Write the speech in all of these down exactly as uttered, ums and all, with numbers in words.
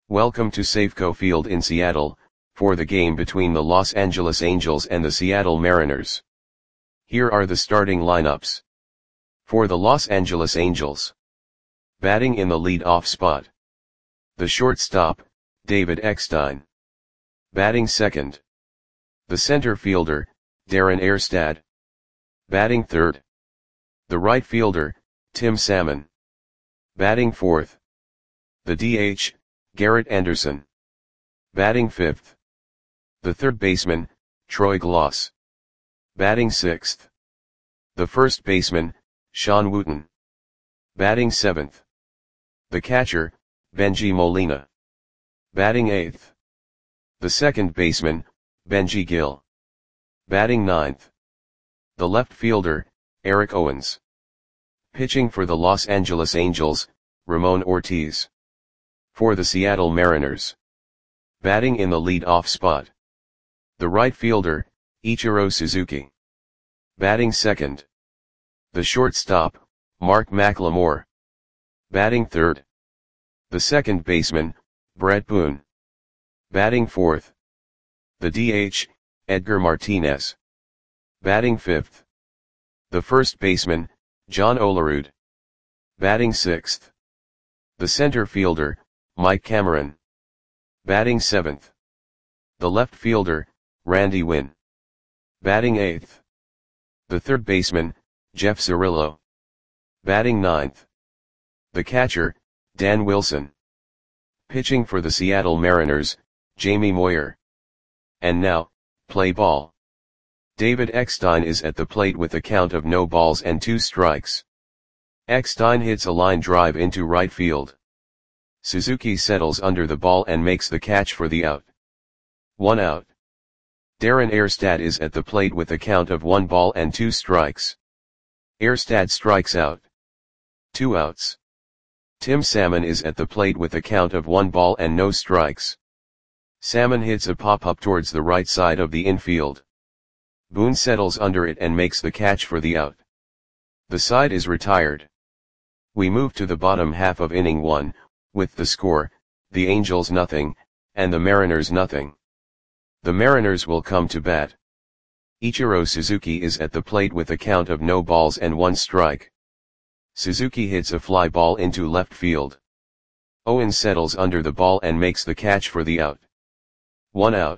Welcome to Safeco Field in Seattle, for the game between the Los Angeles Angels and the Seattle Mariners. Here are the starting lineups. For the Los Angeles Angels. Batting in the lead-off spot. The shortstop, David Eckstein. Batting second. The center fielder, Darren Erstad. Batting third. The right fielder, Tim Salmon. Batting fourth. The D H, Garrett Anderson. Batting fifth. The third baseman, Troy Glaus. Batting sixth. The first baseman, Sean Wooten. Batting seventh. The catcher, Bengie Molina. Batting eighth. The second baseman, Benji Gill. Batting ninth. The left fielder, Eric Owens. Pitching for the Los Angeles Angels, Ramon Ortiz. For the Seattle Mariners. Batting in the lead-off spot. The right fielder, Ichiro Suzuki. Batting second. The shortstop, Mark McLemore. Batting third. The second baseman, Brett Boone. Batting fourth. The D H, Edgar Martinez. Batting fifth. The first baseman, John Olerud. Batting sixth. The center fielder, Mike Cameron. Batting seventh. The left fielder, Randy Winn. Batting eighth. The third baseman, Jeff Cirillo. Batting ninth. The catcher, Dan Wilson. Pitching for the Seattle Mariners, Jamie Moyer. And now, play ball. David Eckstein is at the plate with a count of no balls and two strikes. Eckstein hits a line drive into right field. Suzuki settles under the ball and makes the catch for the out. One out. Darren Erstad is at the plate with a count of one ball and two strikes. Erstad strikes out. Two outs. Tim Salmon is at the plate with a count of one ball and no strikes. Salmon hits a pop-up towards the right side of the infield. Boone settles under it and makes the catch for the out. The side is retired. We move to the bottom half of inning one, with the score, the Angels nothing, and the Mariners nothing. The Mariners will come to bat. Ichiro Suzuki is at the plate with a count of no balls and one strike. Suzuki hits a fly ball into left field. Owens settles under the ball and makes the catch for the out. One out.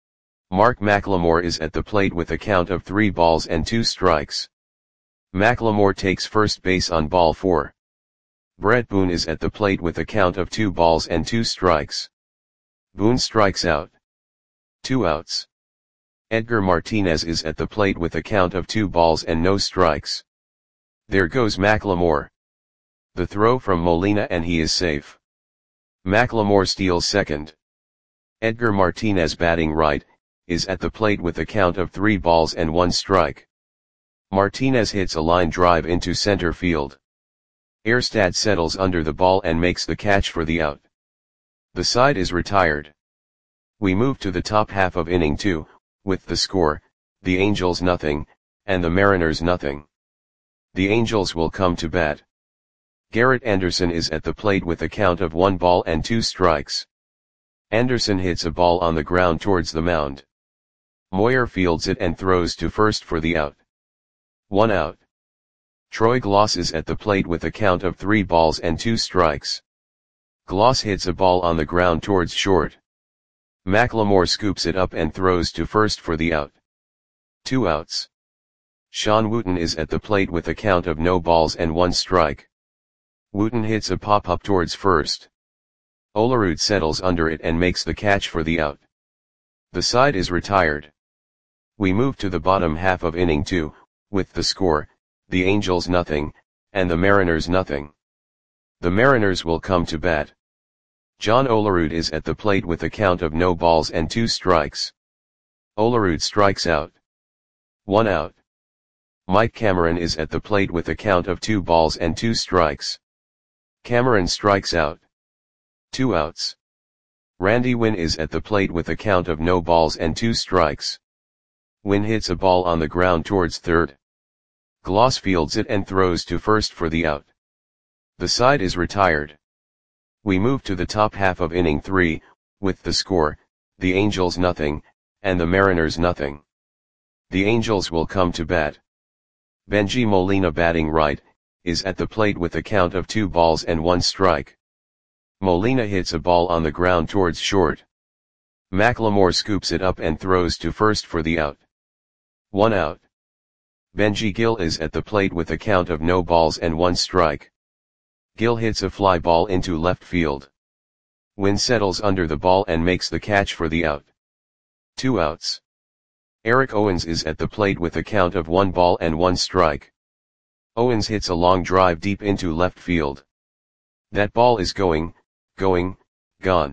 Mark McLemore is at the plate with a count of three balls and two strikes. McLemore takes first base on ball four. Brett Boone is at the plate with a count of two balls and two strikes. Boone strikes out. Two outs. Edgar Martinez is at the plate with a count of two balls and no strikes. There goes McLemore. The throw from Molina and he is safe. McLemore steals second. Edgar Martinez, batting right, is at the plate with a count of three balls and one strike. Martinez hits a line drive into center field. Erstad settles under the ball and makes the catch for the out. The side is retired. We move to the top half of inning two, with the score, the Angels nothing, and the Mariners nothing. The Angels will come to bat. Garrett Anderson is at the plate with a count of one ball and two strikes. Anderson hits a ball on the ground towards the mound. Moyer fields it and throws to first for the out. One out. Troy Glaus is at the plate with a count of three balls and two strikes. Glaus hits a ball on the ground towards short. McLemore scoops it up and throws to first for the out. Two outs. Sean Wooten is at the plate with a count of no balls and one strike. Wooten hits a pop-up towards first. Olerud settles under it and makes the catch for the out. The side is retired. We move to the bottom half of inning two, with the score, the Angels nothing, and the Mariners nothing. The Mariners will come to bat. John Olerud is at the plate with a count of no balls and two strikes. Olerud strikes out. One out. Mike Cameron is at the plate with a count of two balls and two strikes. Cameron strikes out. Two outs. Randy Winn is at the plate with a count of no balls and two strikes. Winn hits a ball on the ground towards third. Glaus fields it and throws to first for the out. The side is retired. We move to the top half of inning three, with the score, the Angels nothing, and the Mariners nothing. The Angels will come to bat. Bengie Molina batting right, is at the plate with a count of two balls and one strike. Molina hits a ball on the ground towards short. McLemore scoops it up and throws to first for the out. One out. Benji Gil is at the plate with a count of no balls and one strike. Gil hits a fly ball into left field. Wynn settles under the ball and makes the catch for the out. Two outs. Eric Owens is at the plate with a count of one ball and one strike. Owens hits a long drive deep into left field. That ball is going, going, gone.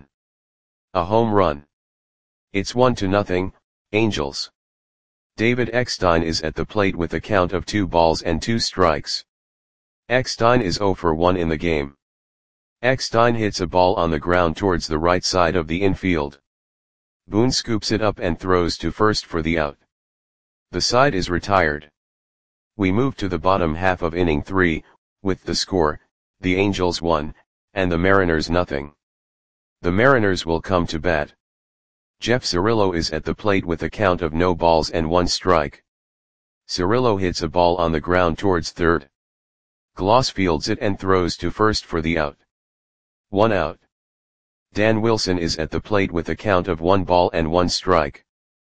A home run. It's one to nothing, Angels. David Eckstein is at the plate with a count of two balls and two strikes. Eckstein is zero for one in the game. Eckstein hits a ball on the ground towards the right side of the infield. Boone scoops it up and throws to first for the out. The side is retired. We move to the bottom half of inning three, with the score, the Angels one, and the Mariners nothing. The Mariners will come to bat. Jeff Cirillo is at the plate with a count of no balls and one strike. Cirillo hits a ball on the ground towards third. Gloss fields it and throws to first for the out. One out. Dan Wilson is at the plate with a count of one ball and one strike.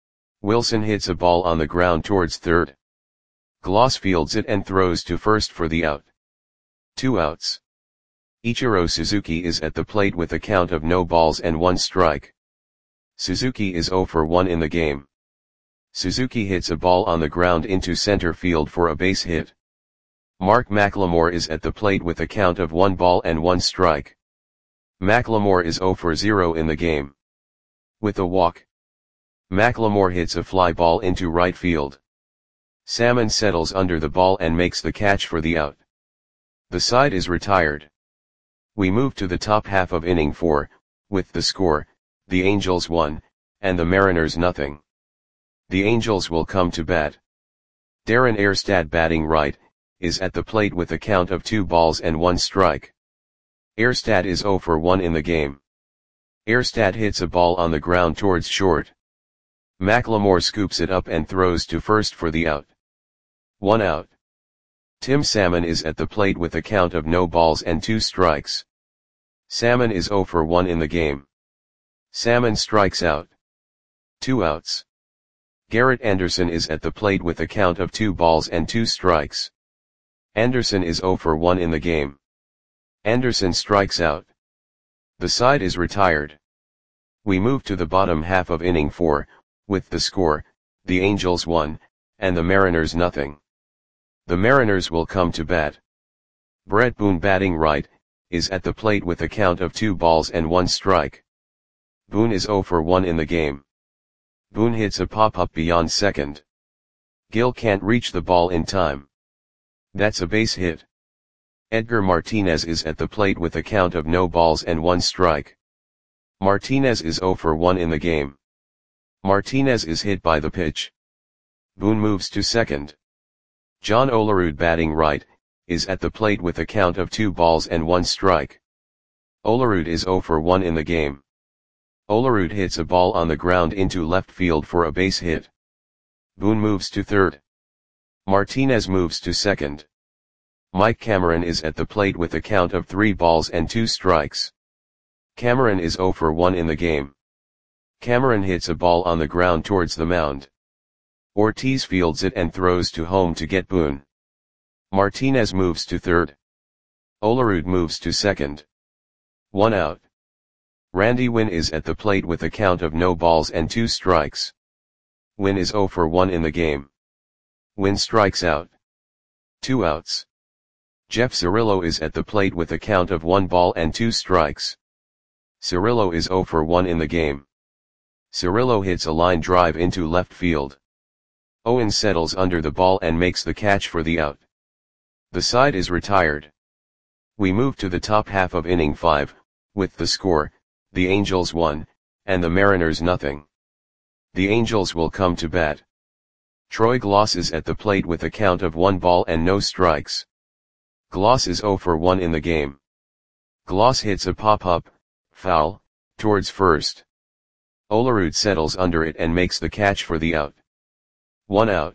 Wilson hits a ball on the ground towards third. Gloss fields it and throws to first for the out. Two outs. Ichiro Suzuki is at the plate with a count of no balls and one strike. Suzuki is zero for one in the game. Suzuki hits a ball on the ground into center field for a base hit. Mark McLemore is at the plate with a count of one ball and one strike. McLemore is zero for zero in the game. With a walk, McLemore hits a fly ball into right field. Salmon settles under the ball and makes the catch for the out. The side is retired. We move to the top half of inning four, with the score, the Angels one, and the Mariners nothing. The Angels will come to bat. Darren Erstad batting right, is at the plate with a count of two balls and one strike. Erstad is zero for one in the game. Erstad hits a ball on the ground towards short. McLemore scoops it up and throws to first for the out. One out. Tim Salmon is at the plate with a count of no balls and two strikes. Salmon is zero for one in the game. Salmon strikes out. Two outs. Garrett Anderson is at the plate with a count of two balls and two strikes. Anderson is zero for one in the game. Anderson strikes out. The side is retired. We move to the bottom half of inning four, with the score, the Angels one, and the Mariners nothing. The Mariners will come to bat. Brett Boone batting right, is at the plate with a count of two balls and one strike. Boone is zero for one in the game. Boone hits a pop-up beyond second. Gil can't reach the ball in time. That's a base hit. Edgar Martinez is at the plate with a count of no balls and one strike. Martinez is zero for one in the game. Martinez is hit by the pitch. Boone moves to second. John Olerud batting right, is at the plate with a count of two balls and one strike. Olerud is zero for one in the game. Olerud hits a ball on the ground into left field for a base hit. Boone moves to third. Martinez moves to second. Mike Cameron is at the plate with a count of three balls and two strikes. Cameron is zero for one in the game. Cameron hits a ball on the ground towards the mound. Ortiz fields it and throws to home to get Boone. Martinez moves to third. Olerud moves to second. One out. Randy Wynn is at the plate with a count of no balls and two strikes. Wynn is zero for one in the game. Wynn strikes out. Two outs. Jeff Cirillo is at the plate with a count of one ball and two strikes. Cirillo is zero for one in the game. Cirillo hits a line drive into left field. Owens settles under the ball and makes the catch for the out. The side is retired. We move to the top half of inning five, with the score, the Angels one, and the Mariners nothing. The Angels will come to bat. Troy Gloss is at the plate with a count of one ball and no strikes. Gloss is zero for one in the game. Gloss hits a pop-up, foul, towards first. Olerud settles under it and makes the catch for the out. One out.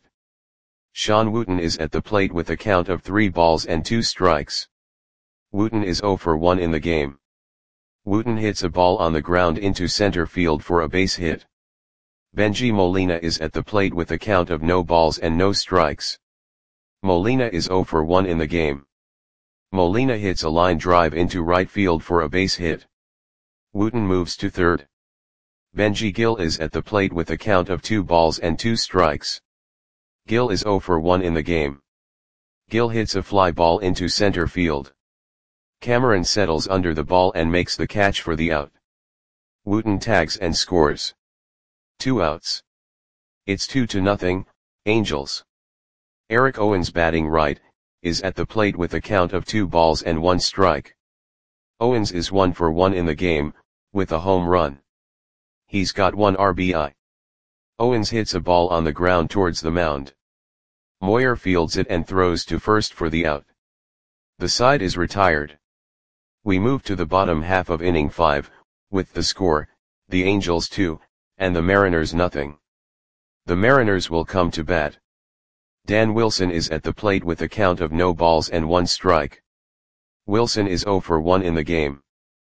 Sean Wooten is at the plate with a count of three balls and two strikes. Wooten is zero for one in the game. Wooten hits a ball on the ground into center field for a base hit. Benji Molina is at the plate with a count of no balls and no strikes. Molina is zero for one in the game. Molina hits a line drive into right field for a base hit. Wooten moves to third. Benji Gill is at the plate with a count of two balls and two strikes. Gill is zero for one in the game. Gill hits a fly ball into center field. Cameron settles under the ball and makes the catch for the out. Wooten tags and scores. Two outs. It's two to nothing, Angels. Eric Owens batting right, is at the plate with a count of two balls and one strike. Owens is one for one in the game, with a home run. He's got one R B I. Owens hits a ball on the ground towards the mound. Moyer fields it and throws to first for the out. The side is retired. We move to the bottom half of inning five, with the score, the Angels two, and the Mariners nothing. The Mariners will come to bat. Dan Wilson is at the plate with a count of no balls and one strike. Wilson is zero for one in the game.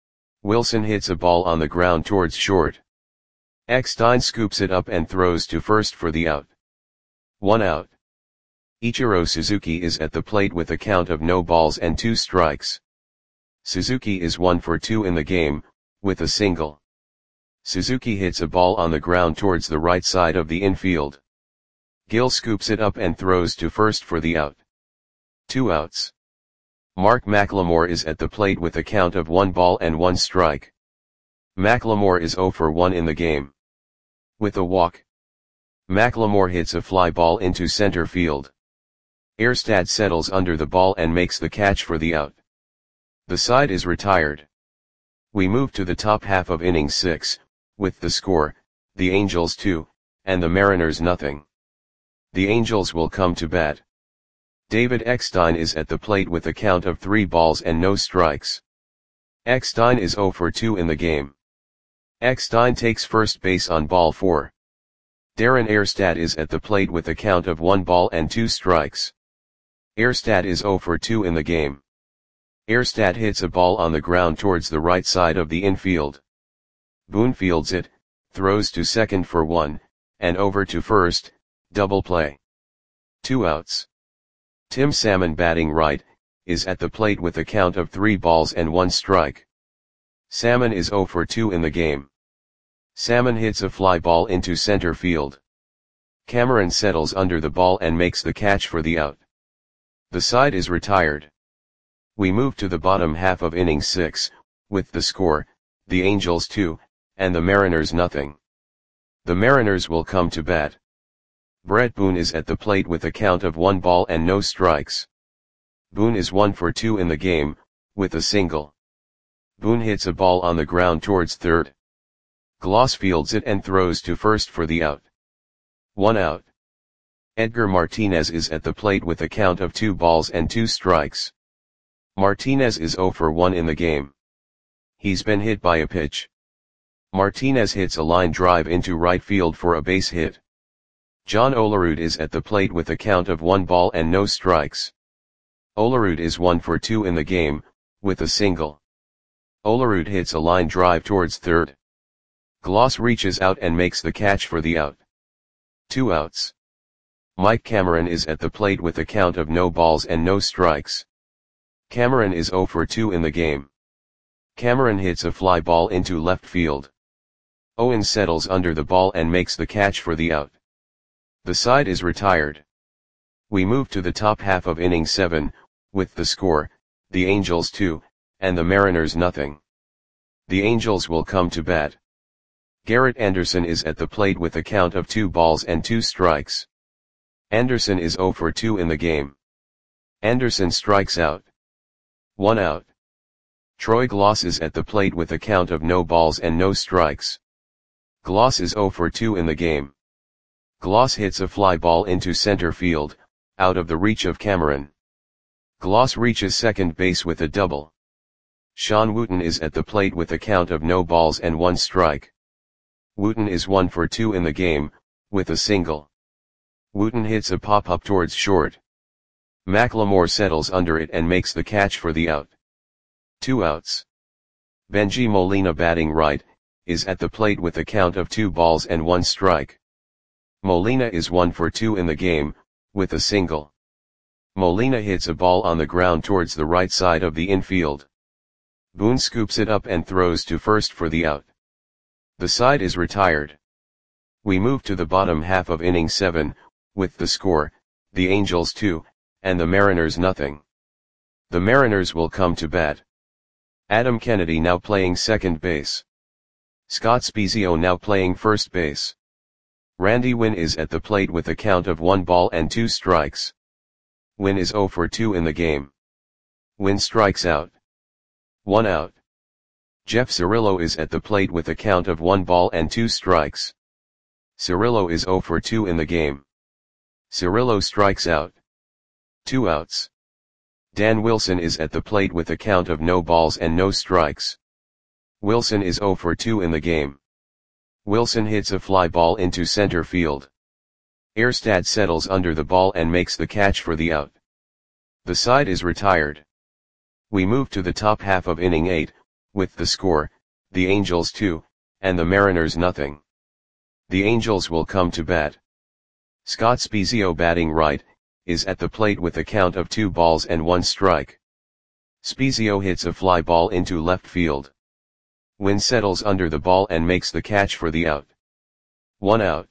Wilson hits a ball on the ground towards short. Eckstein scoops it up and throws to first for the out. One out. Ichiro Suzuki is at the plate with a count of no balls and two strikes. Suzuki is one for two in the game, with a single. Suzuki hits a ball on the ground towards the right side of the infield. Gill scoops it up and throws to first for the out. Two outs. Mark McLemore is at the plate with a count of one ball and one strike. McLemore is zero for one in the game. With a walk. McLemore hits a fly ball into center field. Erstad settles under the ball and makes the catch for the out. The side is retired. We move to the top half of inning six, with the score, the Angels two, and the Mariners nothing. The Angels will come to bat. David Eckstein is at the plate with a count of three balls and no strikes. Eckstein is zero for two in the game. Eckstein takes first base on ball four. Darren Erstad is at the plate with a count of one ball and two strikes. Erstad is zero for two in the game. Erstad hits a ball on the ground towards the right side of the infield. Boone fields it, throws to second for one, and over to first, double play. Two outs. Tim Salmon batting right, is at the plate with a count of three balls and one strike. Salmon is zero for two in the game. Salmon hits a fly ball into center field. Cameron settles under the ball and makes the catch for the out. The side is retired. We move to the bottom half of inning six, with the score, the Angels two, and the Mariners nothing. The Mariners will come to bat. Brett Boone is at the plate with a count of one ball and no strikes. Boone is one for two in the game, with a single. Boone hits a ball on the ground towards third. Gloss fields it and throws to first for the out. One out. Edgar Martinez is at the plate with a count of two balls and two strikes. Martinez is zero for one in the game. He's been hit by a pitch. Martinez hits a line drive into right field for a base hit. John Olerud is at the plate with a count of one ball and no strikes. Olerud is one for two in the game, with a single. Olerud hits a line drive towards third. Gloss reaches out and makes the catch for the out. Two outs. Mike Cameron is at the plate with a count of no balls and no strikes. Cameron is zero for two in the game. Cameron hits a fly ball into left field. Owens settles under the ball and makes the catch for the out. The side is retired. We move to the top half of inning seven, with the score, the Angels two, and the Mariners nothing. The Angels will come to bat. Garrett Anderson is at the plate with a count of two balls and two strikes. Anderson is zero for two in the game. Anderson strikes out. One out. Troy Gloss is at the plate with a count of no balls and no strikes. Gloss is zero for two in the game. Gloss hits a fly ball into center field, out of the reach of Cameron. Gloss reaches second base with a double. Sean Wooten is at the plate with a count of no balls and one strike. Wooten is one for two in the game, with a single. Wooten hits a pop-up towards short. McLemore settles under it and makes the catch for the out. Two outs. Benji Molina, batting right, is at the plate with a count of two balls and one strike. Molina is one for two in the game, with a single. Molina hits a ball on the ground towards the right side of the infield. Boone scoops it up and throws to first for the out. The side is retired. We move to the bottom half of inning seven, with the score, the Angels two, and the Mariners nothing. The Mariners will come to bat. Adam Kennedy now playing second base. Scott Spiezio now playing first base. Randy Winn is at the plate with a count of one ball and two strikes. Winn is oh for two in the game. Winn strikes out. One out. Jeff Cirillo is at the plate with a count of one ball and two strikes. Cirillo is oh for two in the game. Cirillo strikes out. Two outs. Dan Wilson is at the plate with a count of no balls and no strikes. Wilson is oh for two in the game. Wilson hits a fly ball into center field. Erstad settles under the ball and makes the catch for the out. The side is retired. We move to the top half of inning eight, with the score, the Angels two, and the Mariners nothing. The Angels will come to bat. Scott Spiezio, batting right, is at the plate with a count of two balls and one strike. Spiezio hits a fly ball into left field. Winn settles under the ball and makes the catch for the out. One out.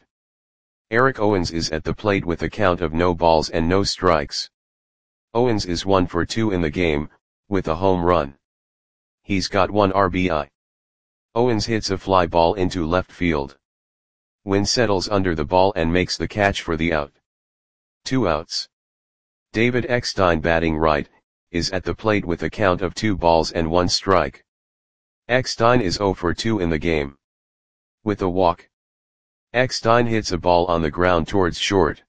Eric Owens is at the plate with a count of no balls and no strikes. Owens is one for two in the game, with a home run. He's got one R B I. Owens hits a fly ball into left field. Winn settles under the ball and makes the catch for the out. Two outs. David Eckstein, batting right, is at the plate with a count of two balls and one strike. Eckstein is oh for two in the game. With a walk. Eckstein hits a ball on the ground towards short.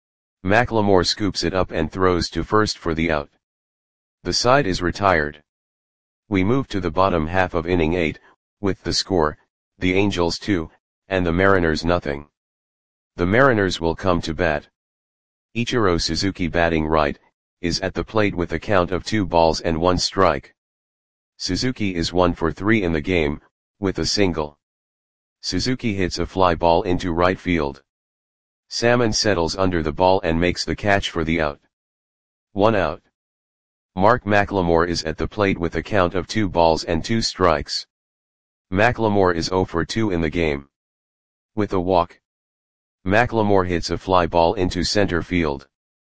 McLemore scoops it up and throws to first for the out. The side is retired. We move to the bottom half of inning eight, with the score, the Angels two, and the Mariners nothing. The Mariners will come to bat. Ichiro Suzuki, batting right, is at the plate with a count of two balls and one strike. Suzuki is one for three in the game, with a single. Suzuki hits a fly ball into right field. Salmon settles under the ball and makes the catch for the out. One out. Mark McLemore is at the plate with a count of two balls and two strikes. McLemore is oh for two in the game. With a walk. McLemore hits a fly ball into center field.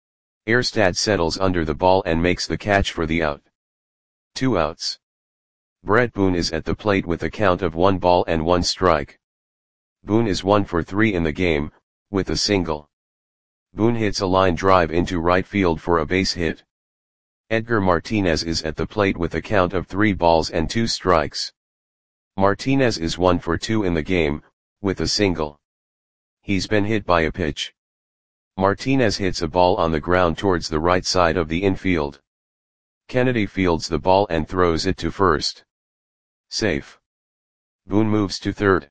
Erstad settles under the ball and makes the catch for the out. Two outs. Brett Boone is at the plate with a count of one ball and one strike. Boone is one for three in the game, with a single. Boone hits a line drive into right field for a base hit. Edgar Martinez is at the plate with a count of three balls and two strikes. Martinez is one for two in the game, with a single. He's been hit by a pitch. Martinez hits a ball on the ground towards the right side of the infield. Kennedy fields the ball and throws it to first. Safe. Boone moves to third.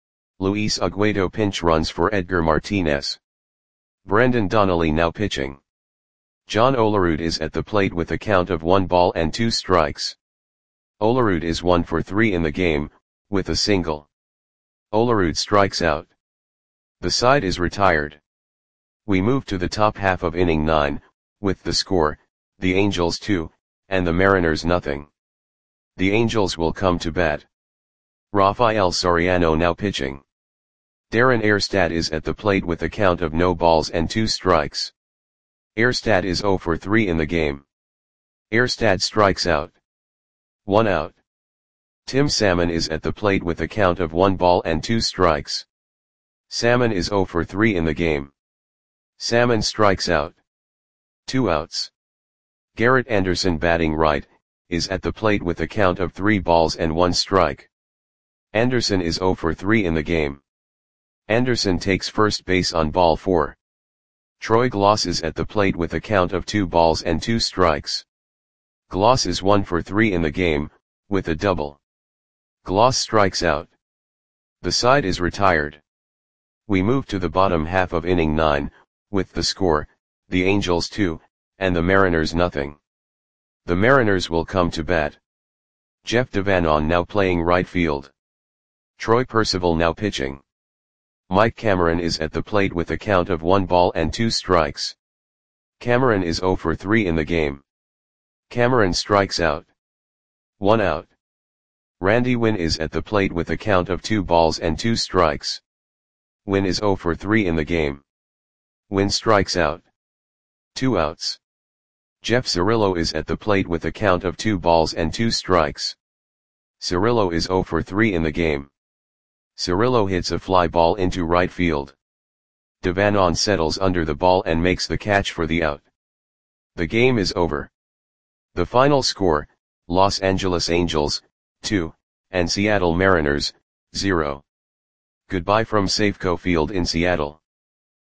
Luis Aguado pinch runs for Edgar Martinez. Brendan Donnelly now pitching. John Olerud is at the plate with a count of one ball and two strikes. Olerud is one for three in the game, with a single. Olerud strikes out. The side is retired. We move to the top half of inning nine, with the score, the Angels two, and the Mariners nothing. The Angels will come to bat. Rafael Soriano now pitching. Darren Erstad is at the plate with a count of no balls and two strikes. Erstad is oh for three in the game. Erstad strikes out. One out. Tim Salmon is at the plate with a count of one ball and two strikes. Salmon is oh for three in the game. Salmon strikes out. Two outs. Garrett Anderson, batting right, is at the plate with a count of three balls and one strike. Anderson is oh for three in the game. Anderson takes first base on ball four. Troy Gloss is at the plate with a count of two balls and two strikes. Gloss is one for three in the game, with a double. Gloss strikes out. The side is retired. We move to the bottom half of inning nine, with the score, the Angels two, and the Mariners nothing. The Mariners will come to bat. Jeff Devanon now playing right field. Troy Percival now pitching. Mike Cameron is at the plate with a count of one ball and two strikes. Cameron is zero for three in the game. Cameron strikes out. One out. Randy Winn is at the plate with a count of two balls and two strikes. Winn is zero for three in the game. Winn strikes out. Two outs. Jeff Cirillo is at the plate with a count of two balls and two strikes. Cirillo is zero for three in the game. Cirillo hits a fly ball into right field. Devanon settles under the ball and makes the catch for the out. The game is over. The final score, Los Angeles Angels, two, and Seattle Mariners, zero. Goodbye from Safeco Field in Seattle.